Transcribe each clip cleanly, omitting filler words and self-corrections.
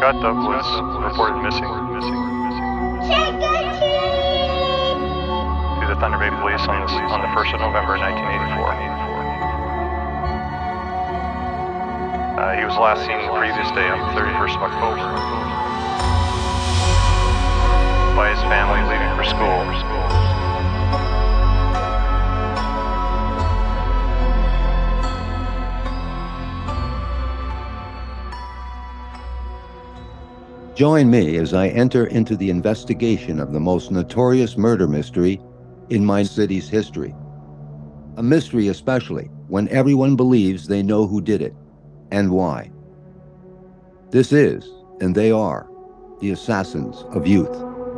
Scott Dove was reported missing to the Thunder Bay Police on the 1st of November 1984. He was last seen the previous day on the 31st of October by his family leaving for school. Join me as I enter into the investigation of the most notorious murder mystery in my city's history. A mystery especially when everyone believes they know who did it and why. This is, and they are, the assassins of youth.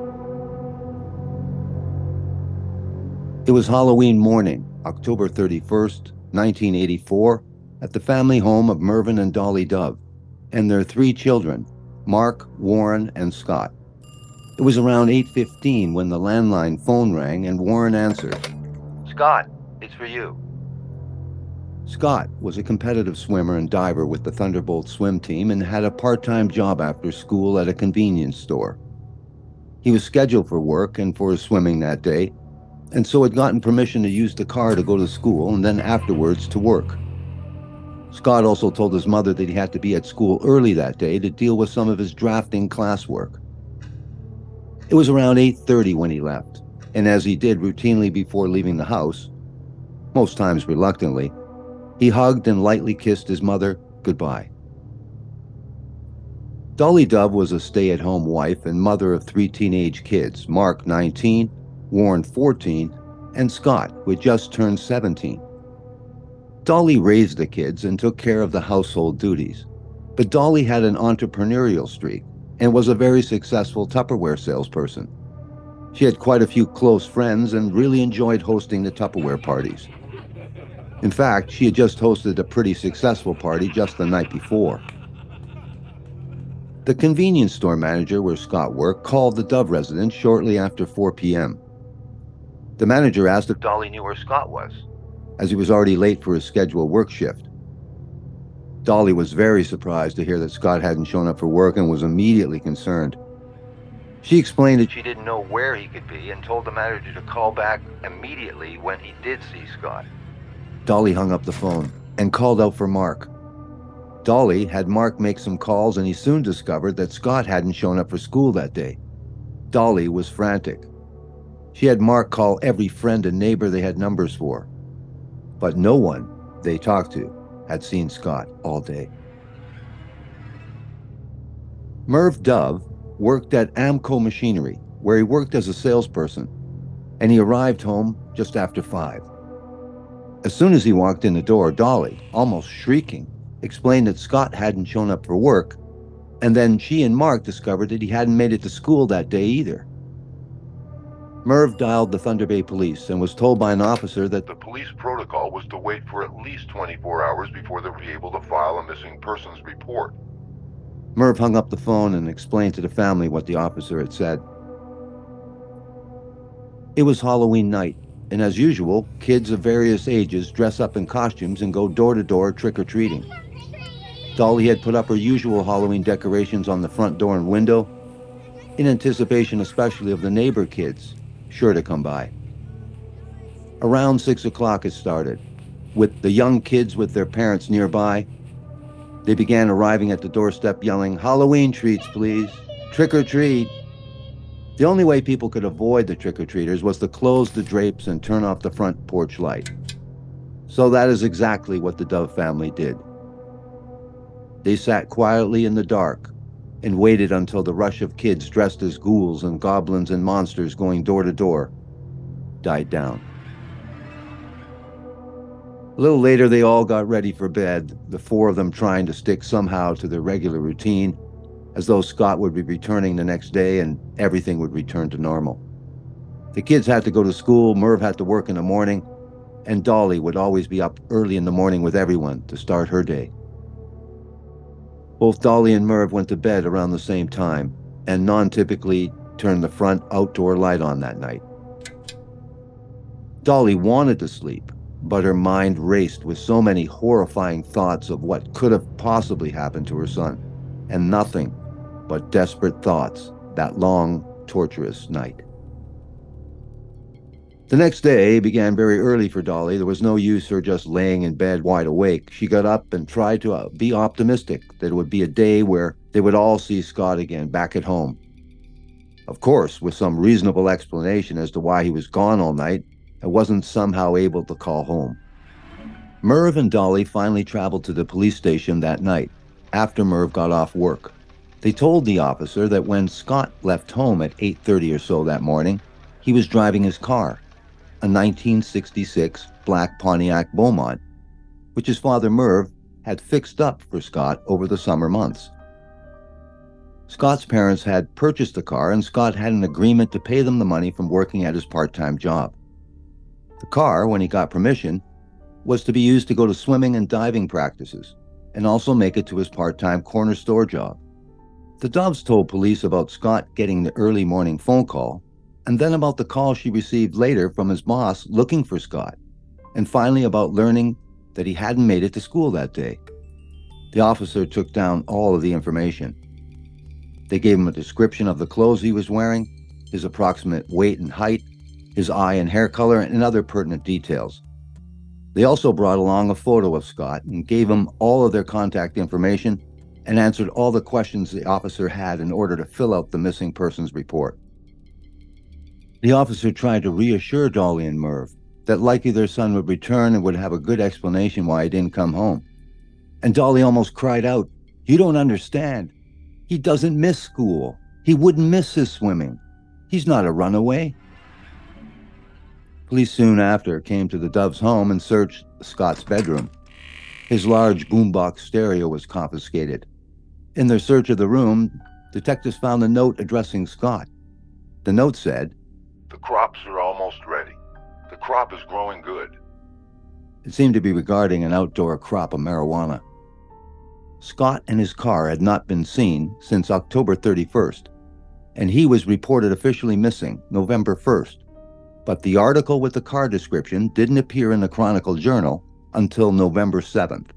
It was Halloween morning, October 31st, 1984, at the family home of Mervyn and Dolly Dove and their 3 children, Mark, Warren, and Scott. It was around 8:15 when the landline phone rang and Warren answered. "Scott, it's for you." Scott was a competitive swimmer and diver with the Thunderbolt swim team and had a part-time job after school at a convenience store. He was scheduled for work and for his swimming that day, and so had gotten permission to use the car to go to school and then afterwards to work. Scott also told his mother that he had to be at school early that day to deal with some of his drafting classwork. It was around 8:30 when he left, and as he did routinely before leaving the house, most times reluctantly, he hugged and lightly kissed his mother goodbye. Dolly Dove was a stay-at-home wife and mother of 3 teenage kids, Mark 19, Warren 14, and Scott, who had just turned 17. Dolly raised the kids and took care of the household duties, but Dolly had an entrepreneurial streak and was a very successful Tupperware salesperson. She had quite a few close friends and really enjoyed hosting the Tupperware parties. In fact, she had just hosted a pretty successful party just the night before. The convenience store manager where Scott worked called the Dove residence shortly after 4 p.m. The manager asked if Dolly knew where Scott was, as he was already late for his scheduled work shift. Dolly was very surprised to hear that Scott hadn't shown up for work and was immediately concerned. She explained that she didn't know where he could be and told the manager to call back immediately when he did see Scott. Dolly hung up the phone and called out for Mark. Dolly had Mark make some calls and he soon discovered that Scott hadn't shown up for school that day. Dolly was frantic. She had Mark call every friend and neighbor they had numbers for, but no one they talked to had seen Scott all day. Merv Dove worked at Amco Machinery, where he worked as a salesperson, and he arrived home just after 5. As soon as he walked in the door, Dolly, almost shrieking, explained that Scott hadn't shown up for work, and then she and Mark discovered that he hadn't made it to school that day either. Merv dialed the Thunder Bay Police and was told by an officer that the police protocol was to wait for at least 24 hours before they would be able to file a missing persons report. Merv hung up the phone and explained to the family what the officer had said. It was Halloween night, and as usual, kids of various ages dress up in costumes and go door-to-door trick-or-treating. Dolly had put up her usual Halloween decorations on the front door and window, in anticipation especially of the neighbor kids sure to come by. Around 6 o'clock it started, with the young kids with their parents nearby. They began arriving at the doorstep yelling, "Halloween treats, please. Trick or treat." The only way people could avoid the trick-or-treaters was to close the drapes and turn off the front porch light. So that is exactly what the Dove family did. They sat quietly in the dark and waited until the rush of kids dressed as ghouls and goblins and monsters going door to door died down. A little later, they all got ready for bed, the 4 of them trying to stick somehow to their regular routine, as though Scott would be returning the next day and everything would return to normal. The kids had to go to school, Merv had to work in the morning, and Dolly would always be up early in the morning with everyone to start her day. Both Dolly and Merv went to bed around the same time, and non-typically turned the front outdoor light on that night. Dolly wanted to sleep, but her mind raced with so many horrifying thoughts of what could have possibly happened to her son, and nothing but desperate thoughts that long, torturous night. The next day began very early for Dolly. There was no use her just laying in bed wide awake. She got up and tried to be optimistic that it would be a day where they would all see Scott again back at home. Of course, with some reasonable explanation as to why he was gone all night and wasn't somehow able to call home. Merv and Dolly finally traveled to the police station that night, after Merv got off work. They told the officer that when Scott left home at 8:30 or so that morning, he was driving his car, a 1966 black Pontiac Beaumont, which his father Merv had fixed up for Scott over the summer months. Scott's parents had purchased the car, and Scott had an agreement to pay them the money from working at his part-time job. The car, when he got permission, was to be used to go to swimming and diving practices, and also make it to his part-time corner store job. The Doves told police about Scott getting the early morning phone call, and then about the call she received later from his boss looking for Scott, and finally about learning that he hadn't made it to school that day. The officer took down all of the information. They gave him a description of the clothes he was wearing, his approximate weight and height, his eye and hair color, and other pertinent details. They also brought along a photo of Scott and gave him all of their contact information and answered all the questions the officer had in order to fill out the missing persons report. The officer tried to reassure Dolly and Merv that likely their son would return and would have a good explanation why he didn't come home. And Dolly almost cried out, "You don't understand. He doesn't miss school. He wouldn't miss his swimming. He's not a runaway." Police soon after came to the Doves' home and searched Scott's bedroom. His large boombox stereo was confiscated. In their search of the room, detectives found a note addressing Scott. The note said, "The crops are almost ready. The crop is growing good." It seemed to be regarding an outdoor crop of marijuana. Scott and his car had not been seen since October 31st, and he was reported officially missing November 1st. But the article with the car description didn't appear in the Chronicle Journal until November 7th.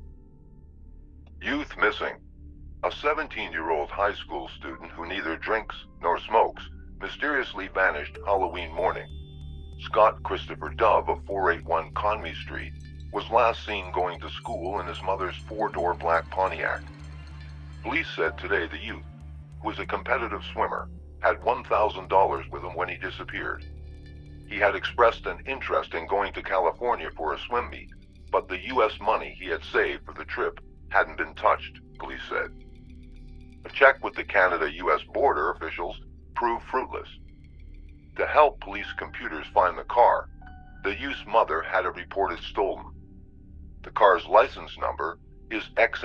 Youth missing. A 17-year-old high school student who neither drinks nor smokes mysteriously vanished Halloween morning. Scott Christopher Dove of 481 Conmy Street was last seen going to school in his mother's four-door black Pontiac. Police said today the youth, who was a competitive swimmer, had $1,000 with him when he disappeared. He had expressed an interest in going to California for a swim meet, but the U.S. money he had saved for the trip hadn't been touched, police said. A check with the Canada-U.S. border officials proved fruitless. To help police computers find the car, the youth's mother had it reported stolen. The car's license number is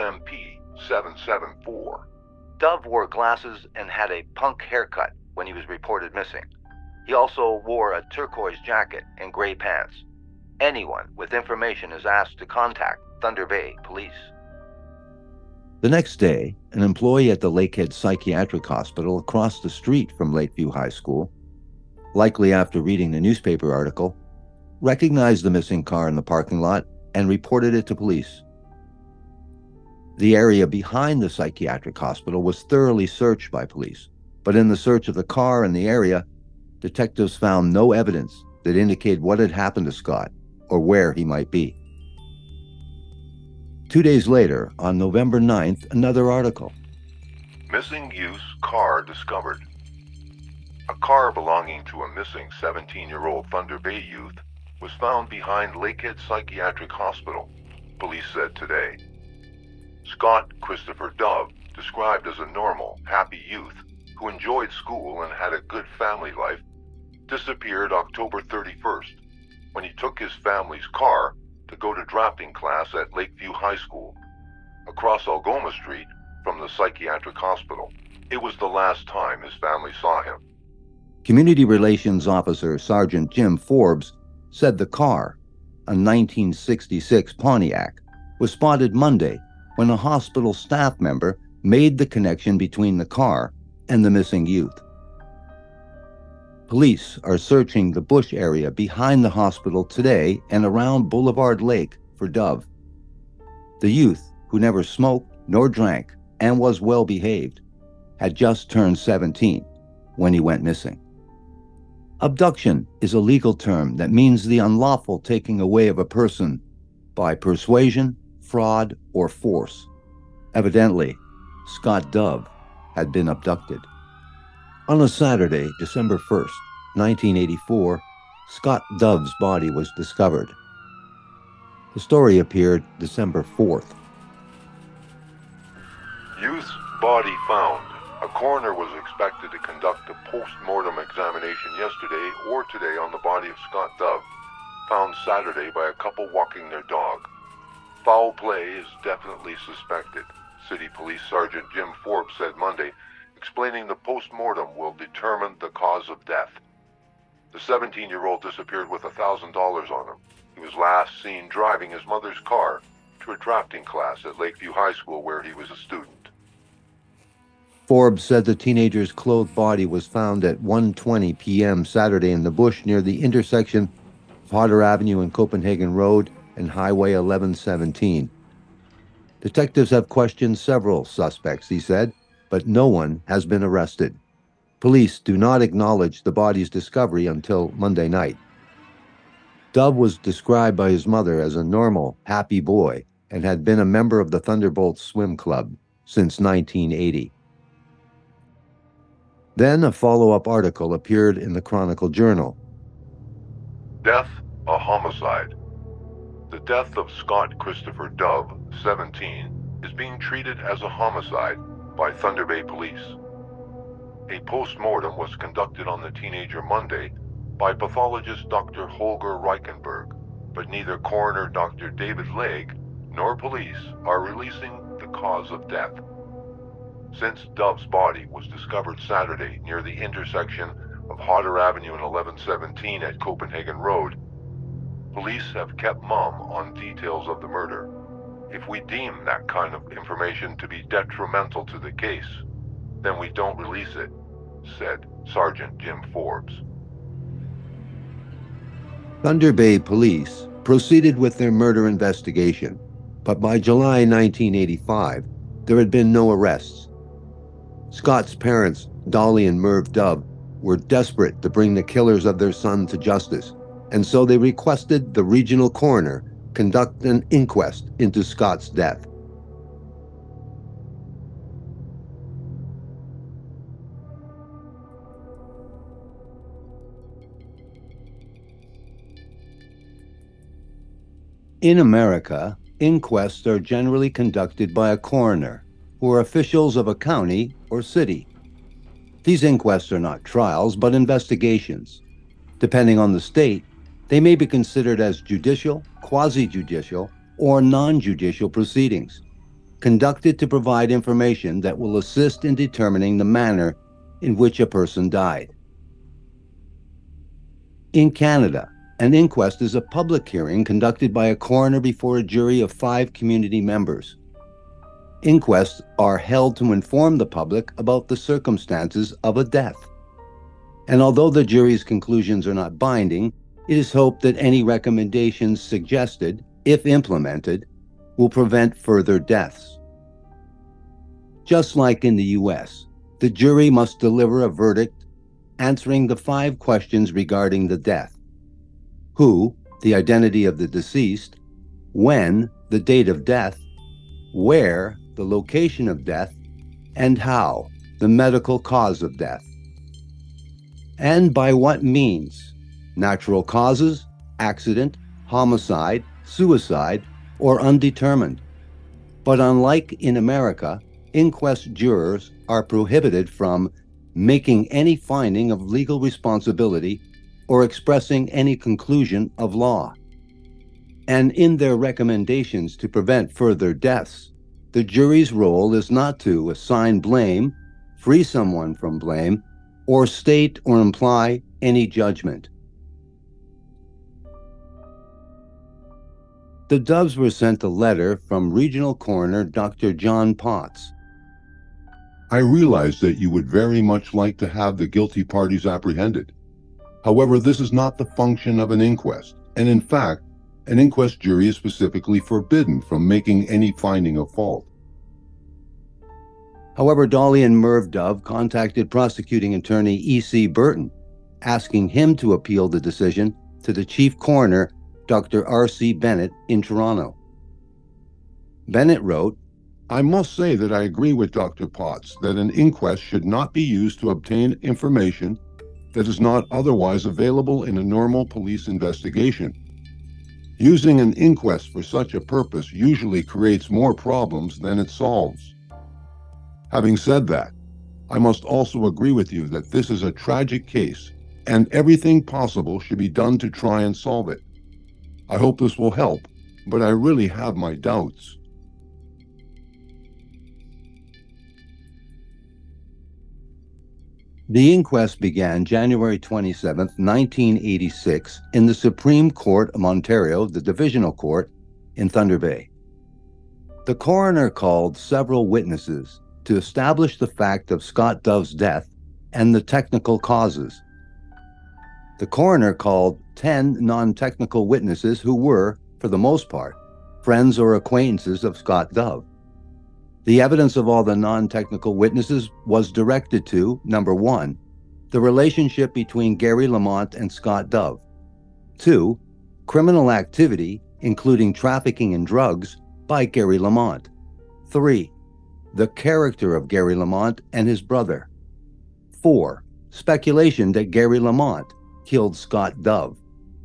XMP774. Dove wore glasses and had a punk haircut when he was reported missing. He also wore a turquoise jacket and gray pants. Anyone with information is asked to contact Thunder Bay Police. The next day, an employee at the Lakehead Psychiatric Hospital across the street from Lakeview High School, likely after reading the newspaper article, recognized the missing car in the parking lot and reported it to police. The area behind the psychiatric hospital was thoroughly searched by police, but in the search of the car and the area, detectives found no evidence that indicated what had happened to Scott or where he might be. 2 days later, on November 9th, another article. Missing youth's car discovered. A car belonging to a missing 17-year-old Thunder Bay youth was found behind Lakehead Psychiatric Hospital, police said today. Scott Christopher Dove, described as a normal, happy youth who enjoyed school and had a good family life, disappeared October 31st when he took his family's car to go to drafting class at Lakeview High School, across Algoma Street from the psychiatric hospital. It was the last time his family saw him. Community Relations Officer Sergeant Jim Forbes said the car, a 1966 Pontiac, was spotted Monday when a hospital staff member made the connection between the car and the missing youth. Police are searching the bush area behind the hospital today and around Boulevard Lake for Dove. The youth, who never smoked nor drank and was well behaved, had just turned 17 when he went missing. Abduction is a legal term that means the unlawful taking away of a person by persuasion, fraud, or force. Evidently, Scott Dove had been abducted. On a Saturday, December 1st, 1984, Scott Dove's body was discovered. The story appeared December 4th. Youth's body found. A coroner was expected to conduct a post-mortem examination yesterday or today on the body of Scott Dove, found Saturday by a couple walking their dog. Foul play is definitely suspected, City Police Sergeant Jim Forbes said Monday, explaining the post-mortem will determine the cause of death. The 17-year-old disappeared with $1,000 on him. He was last seen driving his mother's car to a drafting class at Lakeview High School where he was a student. Forbes said the teenager's clothed body was found at 1:20 p.m. Saturday in the bush near the intersection of Hodder Avenue and Copenhagen Road and Highway 1117. Detectives have questioned several suspects, he said, but no one has been arrested. Police do not acknowledge the body's discovery until Monday night. Dove was described by his mother as a normal, happy boy and had been a member of the Thunderbolts Swim Club since 1980. Then a follow-up article appeared in the Chronicle Journal. Death, a homicide. The death of Scott Christopher Dove, 17, is being treated as a homicide by Thunder Bay Police. A post-mortem was conducted on the teenager Monday by pathologist Dr. Holger Reichenberg, but neither coroner Dr. David Legg nor police are releasing the cause of death. Since Dove's body was discovered Saturday near the intersection of Hodder Avenue and 1117 at Copenhagen Road, police have kept mum on details of the murder. If we deem that kind of information to be detrimental to the case, then we don't release it, said Sergeant Jim Forbes. Thunder Bay Police proceeded with their murder investigation, but by July 1985, there had been no arrests. Scott's parents, Dolly and Merv Dove, were desperate to bring the killers of their son to justice, and so they requested the regional coroner conduct an inquest into Scott's death. In America, inquests are generally conducted by a coroner, who are officials of a county or city. These inquests are not trials, but investigations. Depending on the state, they may be considered as judicial, quasi-judicial, or non-judicial proceedings, conducted to provide information that will assist in determining the manner in which a person died. In Canada, an inquest is a public hearing conducted by a coroner before a jury of 5 community members. Inquests are held to inform the public about the circumstances of a death. And although the jury's conclusions are not binding, it is hoped that any recommendations suggested, if implemented, will prevent further deaths. Just like in the U.S., the jury must deliver a verdict answering the 5 questions regarding the death: who, the identity of the deceased; when, the date of death; where, the location of death; and how, the medical cause of death. And by what means: natural causes, accident, homicide, suicide, or undetermined. But unlike in America, inquest jurors are prohibited from making any finding of legal responsibility or expressing any conclusion of law. And in their recommendations to prevent further deaths, the jury's role is not to assign blame, free someone from blame, or state or imply any judgment. The Doves were sent a letter from Regional Coroner Dr. John Potts. I realize that you would very much like to have the guilty parties apprehended. However, this is not the function of an inquest, and in fact, an inquest jury is specifically forbidden from making any finding of fault. However, Dolly and Merv Dove contacted prosecuting attorney E.C. Burton, asking him to appeal the decision to the chief coroner, Dr. R.C. Bennett, in Toronto. Bennett wrote, I must say that I agree with Dr. Potts that an inquest should not be used to obtain information that is not otherwise available in a normal police investigation. Using an inquest for such a purpose usually creates more problems than it solves. Having said that, I must also agree with you that this is a tragic case and everything possible should be done to try and solve it. I hope this will help, but I really have my doubts. The inquest began January 27, 1986, in the Supreme Court of Ontario, the Divisional Court in Thunder Bay. The coroner called several witnesses to establish the fact of Scott Dove's death and the technical causes. The coroner called 10 non-technical witnesses who were, for the most part, friends or acquaintances of Scott Dove. The evidence of all the non-technical witnesses was directed to, number 1, the relationship between Gary Lamont and Scott Dove. 2, criminal activity, including trafficking in drugs, by Gary Lamont. 3, the character of Gary Lamont and his brother. 4, speculation that Gary Lamont killed Scott Dove.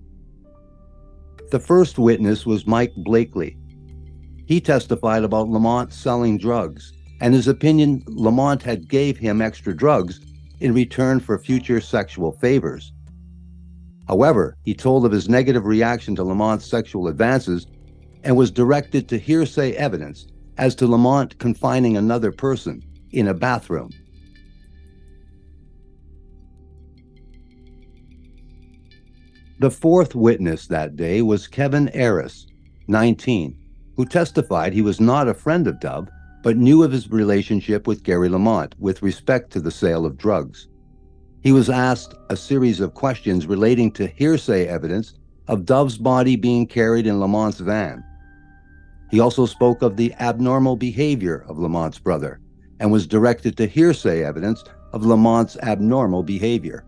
The first witness was Mike Blakely. He testified about Lamont selling drugs, and his opinion Lamont had gave him extra drugs in return for future sexual favors. However, he told of his negative reaction to Lamont's sexual advances and was directed to hearsay evidence as to Lamont confining another person in a bathroom. The fourth witness that day was Kevin Arras, 19, who testified he was not a friend of Dove, but knew of his relationship with Gary Lamont with respect to the sale of drugs. He was asked a series of questions relating to hearsay evidence of Dove's body being carried in Lamont's van. He also spoke of the abnormal behavior of Lamont's brother and was directed to hearsay evidence of Lamont's abnormal behavior.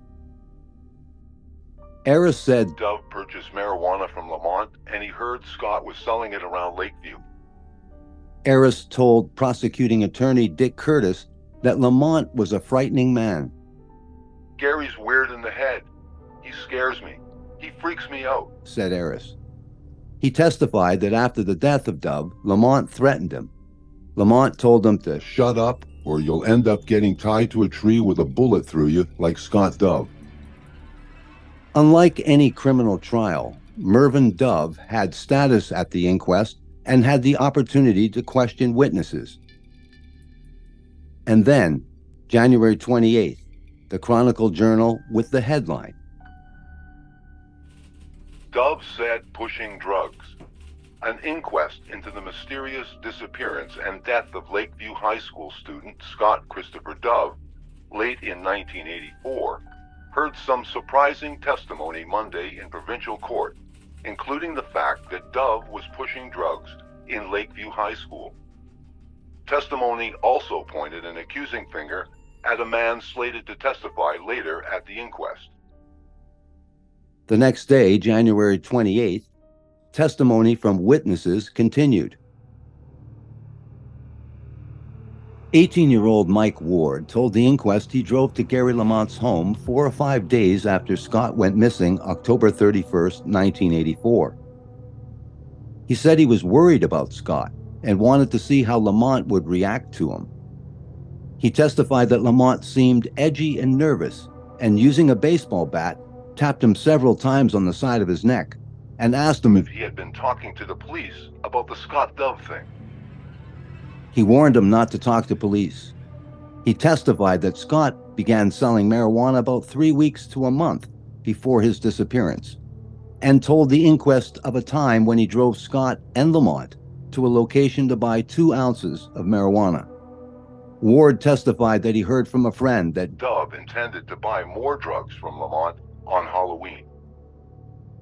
Arras said Dove purchased marijuana from Lamont, and he heard Scott was selling it around Lakeview. Arras told prosecuting attorney Dick Curtis that Lamont was a frightening man. Gary's weird in the head. He scares me. He freaks me out, said Arras. He testified that after the death of Dove, Lamont threatened him. Lamont told him to Shut up, or you'll end up getting tied to a tree with a bullet through you like Scott Dove. Unlike any criminal trial, Mervyn Dove had status at the inquest and had the opportunity to question witnesses. And then, January 28th, the Chronicle Journal with the headline, Dove said pushing drugs. An inquest into the mysterious disappearance and death of Lakeview High School student Scott Christopher Dove, late in 1984, heard some surprising testimony Monday in provincial court, including the fact that Dove was pushing drugs in Lakeview High School. Testimony also pointed an accusing finger at a man slated to testify later at the inquest. The next day, January 28th, testimony from witnesses continued. 18-year-old Mike Ward told the inquest he drove to Gary Lamont's home 4 or 5 days after Scott went missing October 31st, 1984. He said he was worried about Scott and wanted to see how Lamont would react to him. He testified that Lamont seemed edgy and nervous, and using a baseball bat, tapped him several times on the side of his neck and asked him if He had been talking to the police about the Scott Dove thing. He warned him not to talk to police. He testified that Scott began selling marijuana about 3 weeks to a month before his disappearance, and told the inquest of a time when he drove Scott and Lamont to a location to buy 2 ounces of marijuana. Ward testified that he heard from a friend that Dove intended to buy more drugs from Lamont on Halloween.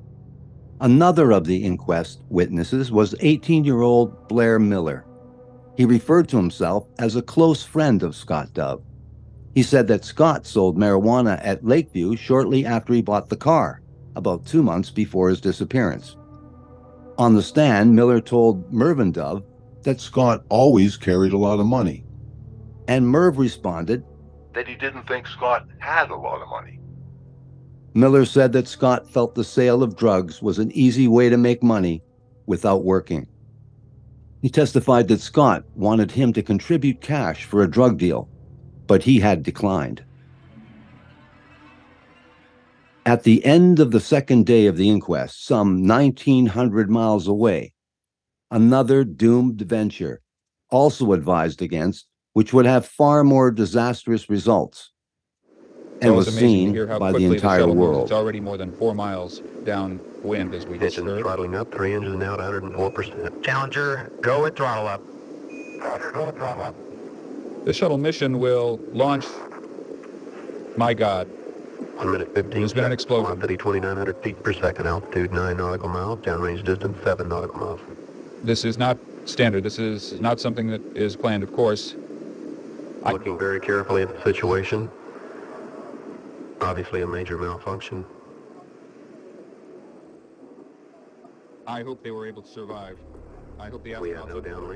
another of the inquest witnesses was 18-year-old Blair Miller. He referred to himself as a close friend of Scott Dove. He said that Scott sold marijuana at Lakeview shortly after he bought the car, about 2 months before his disappearance. On the stand, Miller told Mervyn Dove that Scott always carried a lot of money. And Merv responded that he didn't think Scott had a lot of money. Miller said that Scott felt the sale of drugs was an easy way to make money without working. He testified that Scott wanted him to contribute cash for a drug deal, but he had declined. At the end of the second day of the inquest, some 1,900 miles away, another doomed venture, also advised against, which would have far more disastrous results, and was seen by the entire world. It's already more than 4 miles downwind as we get Engine throttling up, 3 engines now at 104%. Challenger, go with throttle up. Roger, go with throttle up. The shuttle mission will launch. My God. 1 minute 15 There's been an explosion. Velocity 2,900 feet per second, altitude 9 nautical miles, downrange distance 7 nautical miles. This is not standard. This is not something that is planned, of course. Looking very carefully at the situation. Obviously a major malfunction. I hope they were able to survive. I hope the We have no downlink.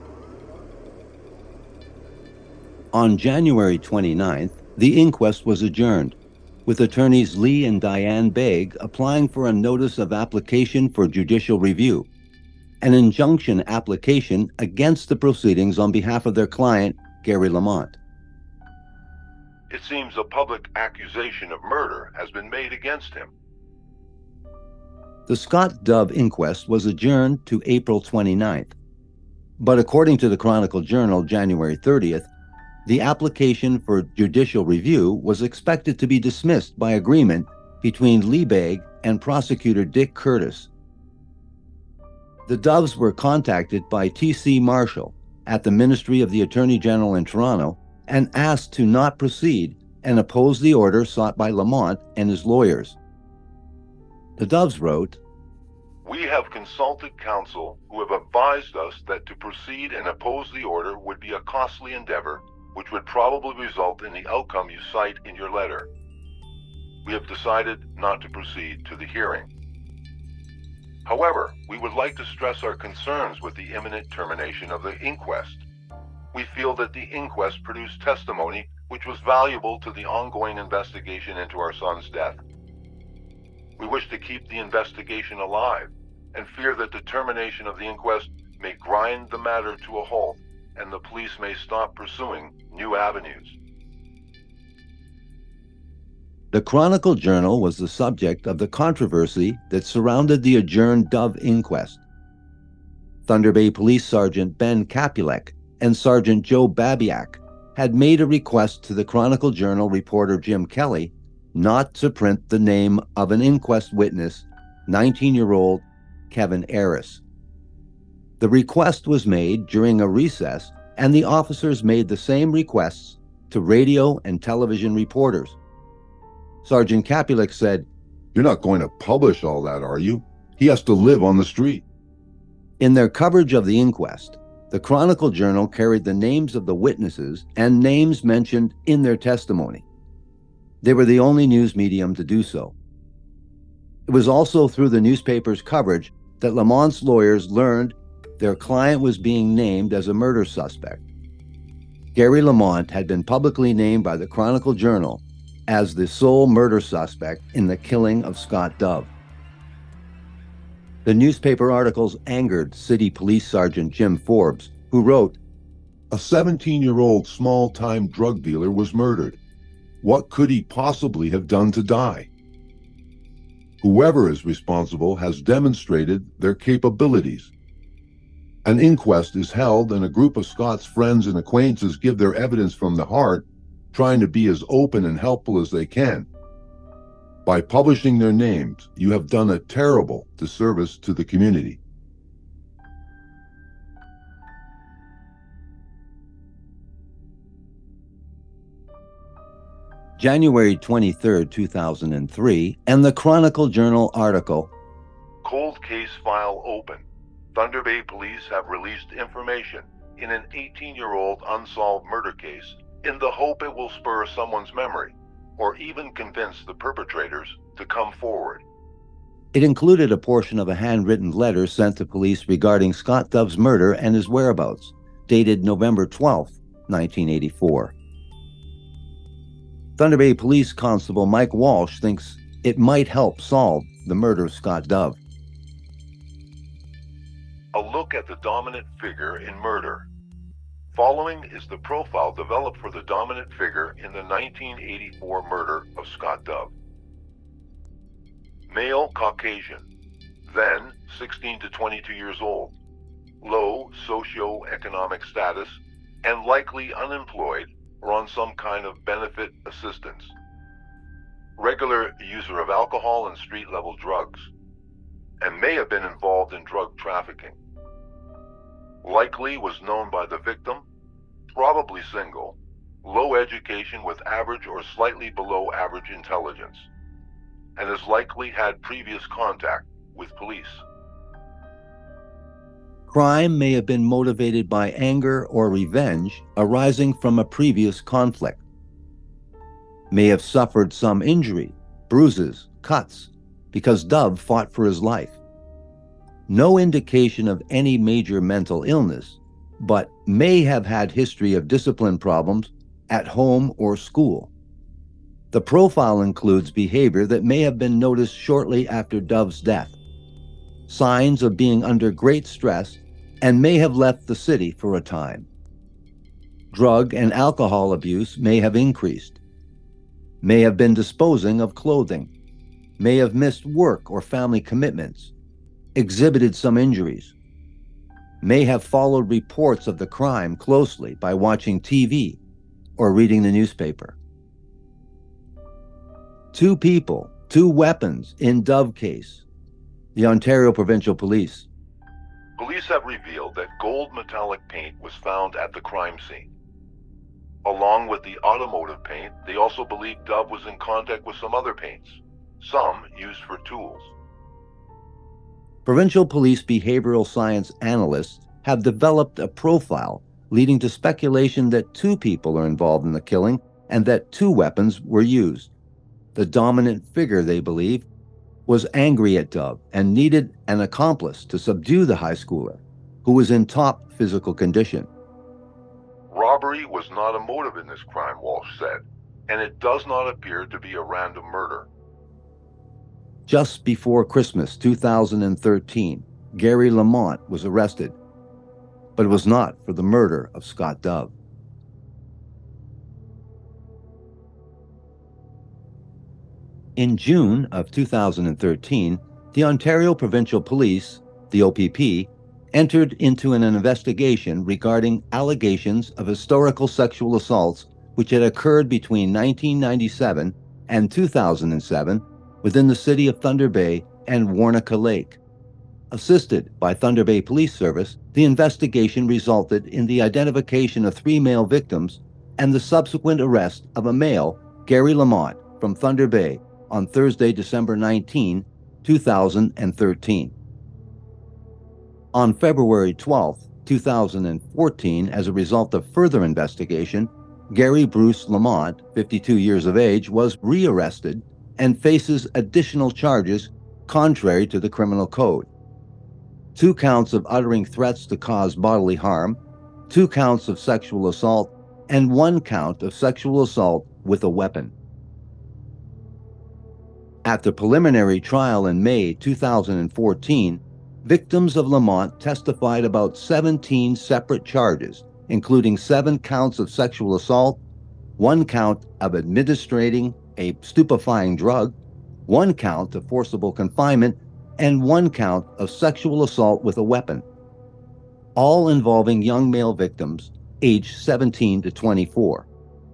On January 29th, the inquest was adjourned, with attorneys Lee and Diane Begg applying for a notice of application for judicial review, an injunction application against the proceedings on behalf of their client, Gary Lamont. It seems a public accusation of murder has been made against him. The Scott Dove inquest was adjourned to April 29th, but according to the Chronicle-Journal, January 30th, the application for judicial review was expected to be dismissed by agreement between Lee Begg and prosecutor Dick Curtis. The Doves were contacted by T.C. Marshall at the Ministry of the Attorney General in Toronto and asked to not proceed and oppose the order sought by Lamont and his lawyers. The Doves wrote, "We have consulted counsel who have advised us that to proceed and oppose the order would be a costly endeavor, which would probably result in the outcome you cite in your letter. We have decided not to proceed to the hearing. However, we would like to stress our concerns with the imminent termination of the inquest. We feel that the inquest produced testimony which was valuable to the ongoing investigation into our son's death. We wish to keep the investigation alive and fear that the termination of the inquest may grind the matter to a halt and the police may stop pursuing new avenues." The Chronicle-Journal was the subject of the controversy that surrounded the adjourned Dove inquest. Thunder Bay Police Sergeant Ben Capulek and Sergeant Joe Babiak had made a request to the Chronicle-Journal reporter Jim Kelly not to print the name of an inquest witness, 19-year-old Kevin Aris. The request was made during a recess, and the officers made the same requests to radio and television reporters. Sergeant Capulek said, "You're not going to publish all that, are you? He has to live on the street." In their coverage of the inquest, the Chronicle-Journal carried the names of the witnesses and names mentioned in their testimony. They were the only news medium to do so. It was also through the newspaper's coverage that Lamont's lawyers learned their client was being named as a murder suspect. Gary Lamont had been publicly named by the Chronicle-Journal as the sole murder suspect in the killing of Scott Dove. The newspaper articles angered City Police Sergeant Jim Forbes, who wrote, "A 17-year-old small-time drug dealer was murdered. What could he possibly have done to die? Whoever is responsible has demonstrated their capabilities. An inquest is held and a group of Scott's friends and acquaintances give their evidence from the heart, trying to be as open and helpful as they can. By publishing their names, you have done a terrible disservice to the community." January 23, 2003, and the Chronicle-Journal article, "Cold case file open. Thunder Bay Police have released information in an 18-year-old unsolved murder case in the hope it will spur someone's memory or even convince the perpetrators to come forward. It included a portion of a handwritten letter sent to police regarding Scott Dove's murder and his whereabouts, dated November 12, 1984. Thunder Bay Police Constable Mike Walsh thinks it might help solve the murder of Scott Dove. A look at the dominant figure in murder. Following is the profile developed for the dominant figure in the 1984 murder of Scott Dove. Male Caucasian, then 16 to 22 years old, low socioeconomic status, and likely unemployed or on some kind of benefit assistance. Regular user of alcohol and street-level drugs, and may have been involved in drug trafficking. Likely was known by the victim, probably single, low education with average or slightly below average intelligence, and has likely had previous contact with police. Crime may have been motivated by anger or revenge arising from a previous conflict. May have suffered some injury, bruises, cuts, because Dove fought for his life. No indication of any major mental illness, but may have had history of discipline problems at home or school. The profile includes behavior that may have been noticed shortly after Dove's death, signs of being under great stress, and may have left the city for a time. Drug and alcohol abuse may have increased, may have been disposing of clothing, may have missed work or family commitments, exhibited some injuries, may have followed reports of the crime closely by watching TV or reading the newspaper. 2 people, 2 weapons in Dove case. The Ontario Provincial Police. Police have revealed that gold metallic paint was found at the crime scene. Along with the automotive paint, they also believe Dove was in contact with some other paints, some used for tools. Provincial Police behavioral science analysts have developed a profile leading to speculation that 2 people are involved in the killing and that 2 weapons were used. The dominant figure, they believe, was angry at Dove and needed an accomplice to subdue the high schooler, who was in top physical condition. Robbery was not a motive in this crime, Walsh said, and it does not appear to be a random murder. Just before Christmas 2013, Gary Lamont was arrested, but it was not for the murder of Scott Dove. In June of 2013, the Ontario Provincial Police, the OPP, entered into an investigation regarding allegations of historical sexual assaults which had occurred between 1997 and 2007 within the city of Thunder Bay and Warnica Lake. Assisted by Thunder Bay Police Service, the investigation resulted in the identification of 3 male victims and the subsequent arrest of a male, Gary Lamont, from Thunder Bay, on Thursday, December 19, 2013. On February 12, 2014, as a result of further investigation, Gary Bruce Lamont, 52 years of age, was rearrested and faces additional charges contrary to the criminal code. 2 counts of uttering threats to cause bodily harm, 2 counts of sexual assault, and 1 count of sexual assault with a weapon. At the preliminary trial in May 2014, victims of Lamont testified about 17 separate charges, including 7 counts of sexual assault, 1 count of administering a stupefying drug, 1 count of forcible confinement, and 1 count of sexual assault with a weapon, all involving young male victims aged 17 to 24.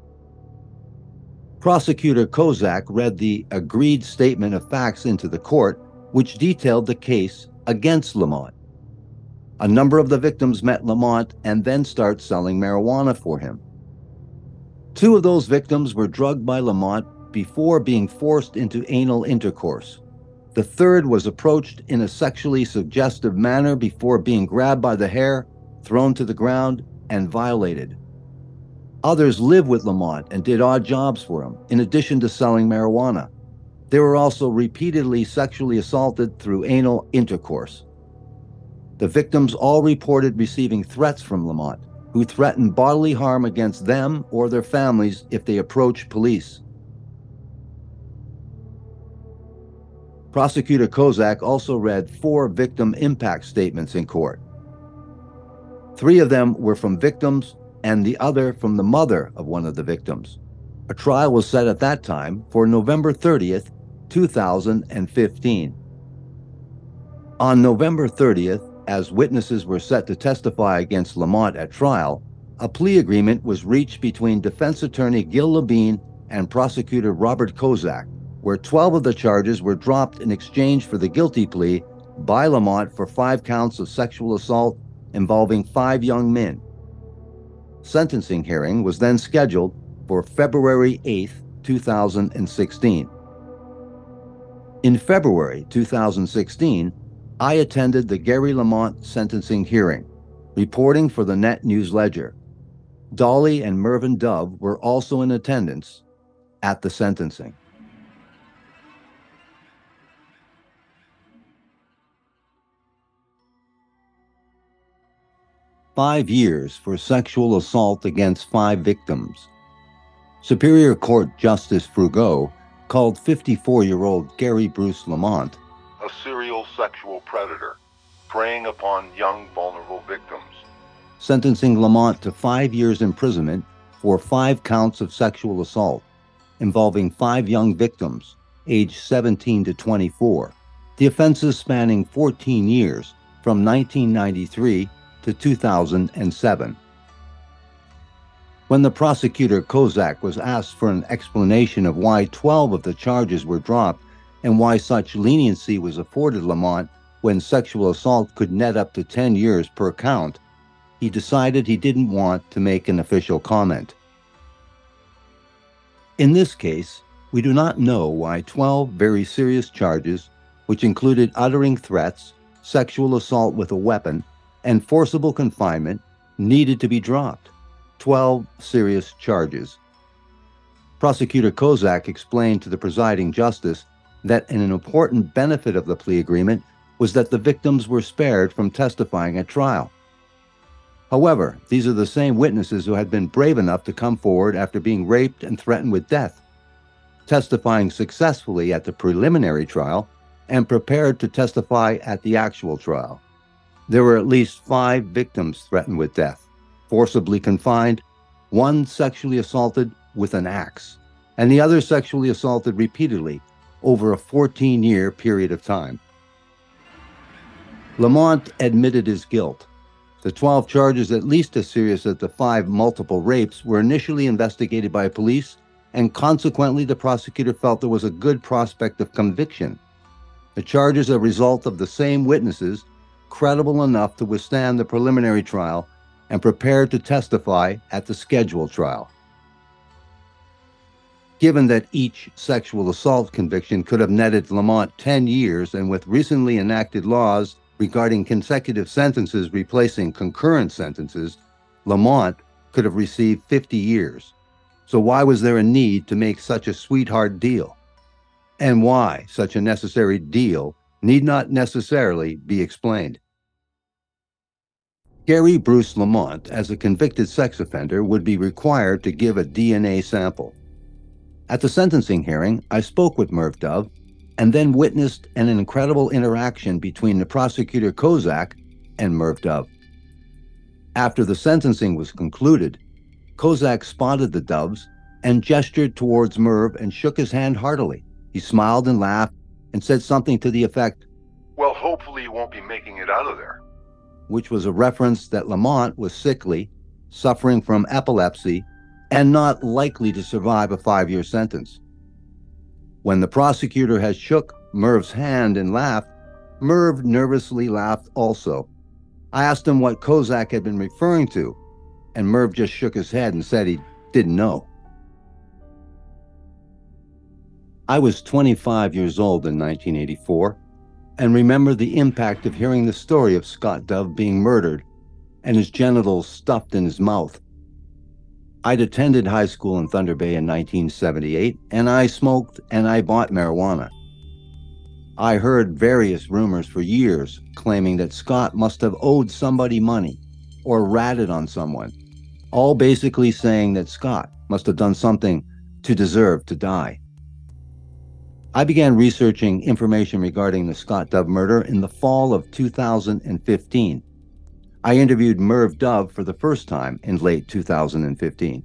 Prosecutor Kozak read the agreed statement of facts into the court, which detailed the case against Lamont. A number of the victims met Lamont and then start selling marijuana for him. 2 of those victims were drugged by Lamont before being forced into anal intercourse. The 3rd was approached in a sexually suggestive manner before being grabbed by the hair, thrown to the ground, and violated. Others lived with Lamont and did odd jobs for him, in addition to selling marijuana. They were also repeatedly sexually assaulted through anal intercourse. The victims all reported receiving threats from Lamont, who threatened bodily harm against them or their families if they approached police. Prosecutor Kozak also read 4 victim impact statements in court. 3 of them were from victims and the other from the mother of one of the victims. A trial was set at that time for November 30th, 2015. On November 30th, as witnesses were set to testify against Lamont at trial, a plea agreement was reached between defense attorney Gil Labine and prosecutor Robert Kozak, where 12 of the charges were dropped in exchange for the guilty plea by Lamont for 5 counts of sexual assault involving 5 young men. Sentencing hearing was then scheduled for February 8th, 2016. In February 2016, I attended the Gary Lamont sentencing hearing, reporting for the Net News Ledger. Dolly and Mervyn Dove were also in attendance at the sentencing. "5 years for sexual assault against 5 victims. Superior Court Justice Frugo called 54-year-old Gary Bruce Lamont a serial sexual predator, preying upon young vulnerable victims. sentencing Lamont to 5 years imprisonment for 5 counts of sexual assault involving 5 young victims, aged 17 to 24, the offenses spanning 14 years from 1993 to 2007. When the prosecutor Kozak was asked for an explanation of why 12 of the charges were dropped and why such leniency was afforded Lamont when sexual assault could net up to 10 years per count, he decided he didn't want to make an official comment. In this case, we do not know why 12 very serious charges, which included uttering threats, sexual assault with a weapon, and forcible confinement, needed to be dropped. 12 serious charges. Prosecutor Kozak explained to the presiding justice that an important benefit of the plea agreement was that the victims were spared from testifying at trial. However, these are the same witnesses who had been brave enough to come forward after being raped and threatened with death, testifying successfully at the preliminary trial, and prepared to testify at the actual trial. There were at least 5 victims threatened with death, forcibly confined, 1 sexually assaulted with an axe, and the other sexually assaulted repeatedly over a 14-year period of time. Lamont admitted his guilt. The 12 charges, at least as serious as the 5 multiple rapes, were initially investigated by police, and consequently the prosecutor felt there was a good prospect of conviction. The charges are a result of the same witnesses, credible enough to withstand the preliminary trial and prepared to testify at the scheduled trial. Given that each sexual assault conviction could have netted Lamont 10 years, and with recently enacted laws regarding consecutive sentences replacing concurrent sentences, Lamont could have received 50 years. So why was there a need to make such a sweetheart deal? And why such a necessary deal need not necessarily be explained. Gary Bruce Lamont, as a convicted sex offender, would be required to give a DNA sample. At the sentencing hearing, I spoke with Merv Dove and then witnessed an incredible interaction between the prosecutor Kozak and Merv Dove. After the sentencing was concluded, Kozak spotted the Doves and gestured towards Merv and shook his hand heartily. He smiled and laughed and said something to the effect, "Well, hopefully you won't be making it out of there," which was a reference that Lamont was sickly, suffering from epilepsy, and not likely to survive a 5-year sentence. When the prosecutor had shook Merv's hand and laughed, Merv nervously laughed also. I asked him what Kozak had been referring to, and Merv just shook his head and said he didn't know. I was 25 years old in 1984 and remember the impact of hearing the story of Scott Dove being murdered and his genitals stuffed in his mouth. I'd attended high school in Thunder Bay in 1978, and I smoked and I bought marijuana. I heard various rumors for years claiming that Scott must have owed somebody money or ratted on someone, all basically saying that Scott must have done something to deserve to die. I began researching information regarding the Scott Dove murder in the fall of 2015. I interviewed Merv Dove for the first time in late 2015.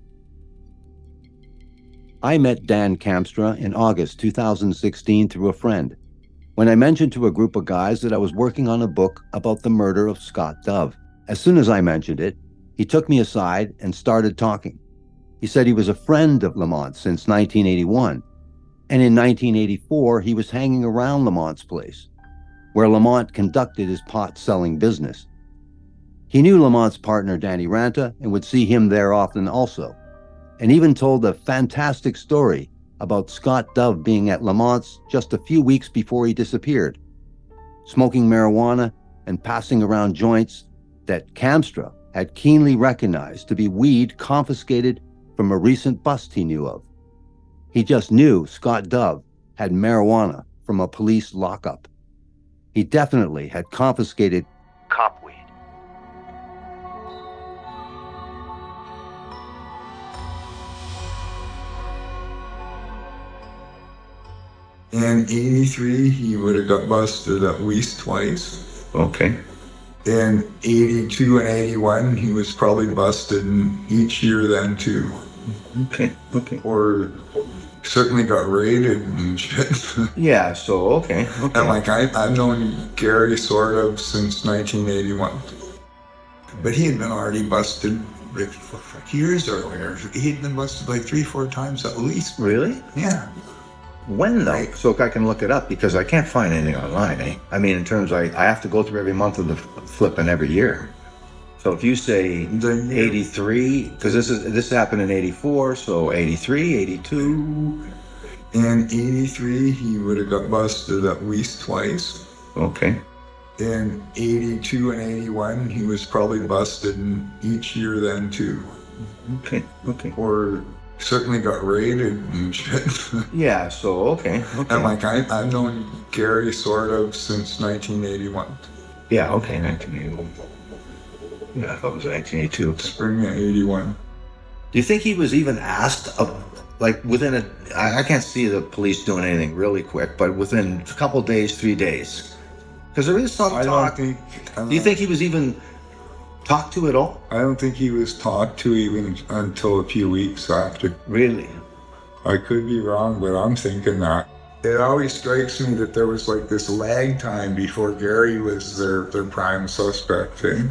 I met Dan Kamstra in August 2016 through a friend, when I mentioned to a group of guys that I was working on a book about the murder of Scott Dove. As soon as I mentioned it, he took me aside and started talking. He said he was a friend of Lamont's since 1981, and in 1984 he was hanging around Lamont's place, where Lamont conducted his pot-selling business. He knew Lamont's partner Danny Ranta and would see him there often also, and even told a fantastic story about Scott Dove being at Lamont's just a few weeks before he disappeared, smoking marijuana and passing around joints that Kamstra had keenly recognized to be weed confiscated from a recent bust he knew of. He just knew Scott Dove had marijuana from a police lockup. He definitely had confiscated cop weed. In 83, he would have got busted at least twice. Okay. In 82 and 81, he was probably busted in each year then too. Okay. Or certainly got raided and shit. Yeah, so, okay. And like, I've known Gary sort of since 1981. But he had been already busted like, for years earlier. He'd been busted like 3-4 times at least. Really? Yeah. When though? So I can look it up because I can't find anything online, eh? I mean, in terms of, I have to go through every month of the flipping every year. So if you say 83, because this happened in 84, so 83, 82. In 83, he would have got busted at least twice. Okay. In 82 and 81, he was probably busted in each year then too. Okay. Or certainly got raided and shit. Yeah, so, okay. And like, I've known Gary sort of since 1981. Yeah, okay, 1981. Yeah, I thought it was 1982. Spring of 81. Do you think he was even asked, like within I can't see the police doing anything really quick, but within a couple days, 3 days? Because there is some talk. Do you think he was even talked to at all? I don't think he was talked to even until a few weeks after. Really? I could be wrong, but I'm thinking that. It always strikes me that there was like this lag time before Gary was their prime suspect thing.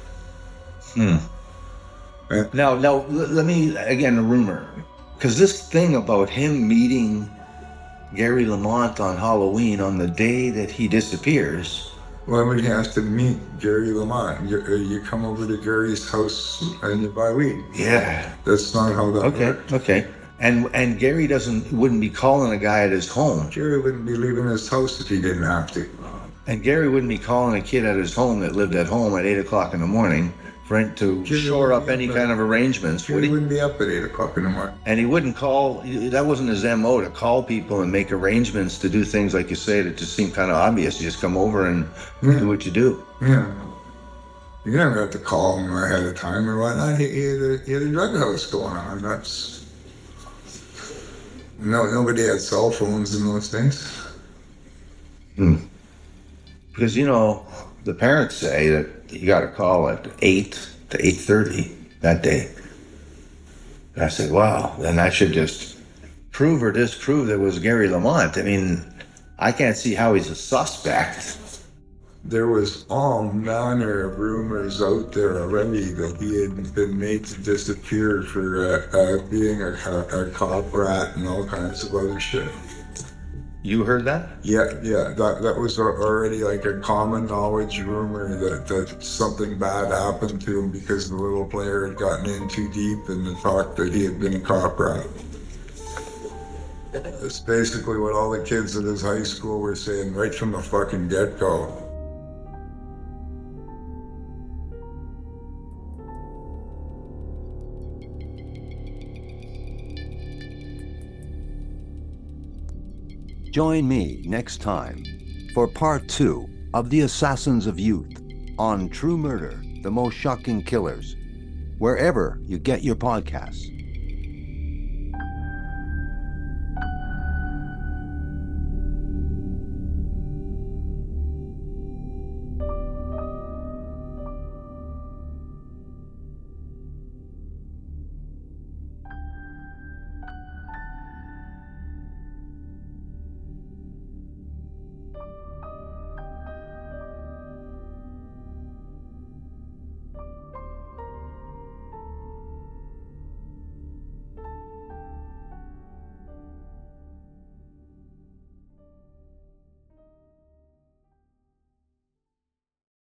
Now, let me, again, a rumor. Because this thing about him meeting Gary Lamont on Halloween on the day that he disappears. Well, when he has to meet Gary Lamont, you come over to Gary's house and you buy weed. Yeah. That's not how that works. Okay. And Gary wouldn't be calling a guy at his home. Gary wouldn't be leaving his house if he didn't have to. And Gary wouldn't be calling a kid at his home that lived at home at 8 o'clock in the morning for him to shore up any kind of arrangements. Gary wouldn't be up at 8 o'clock in the morning. And he wouldn't call, that wasn't his MO, to call people and make arrangements to do things like you say that just seem kind of obvious. You just come over and do what you do. Yeah. You never have to call him ahead of time or whatnot. He had a drug house going on. That's... Nobody had cell phones in those days. Because, the parents say that you got a call at 8 to 8:30 that day. And I said, wow, then I should just prove or disprove that it was Gary Lamont. I mean, I can't see how he's a suspect. There was all manner of rumors out there already that he had been made to disappear for being a cop rat and all kinds of other shit. You heard that? Yeah, that was already like a common knowledge rumor that something bad happened to him because the little player had gotten in too deep in the talk that he had been a cop rat. That's basically what all the kids at his high school were saying right from the fucking get-go. Join me next time for part 2 of The Assassins of Youth on True Murder, The Most Shocking Killers, wherever you get your podcasts.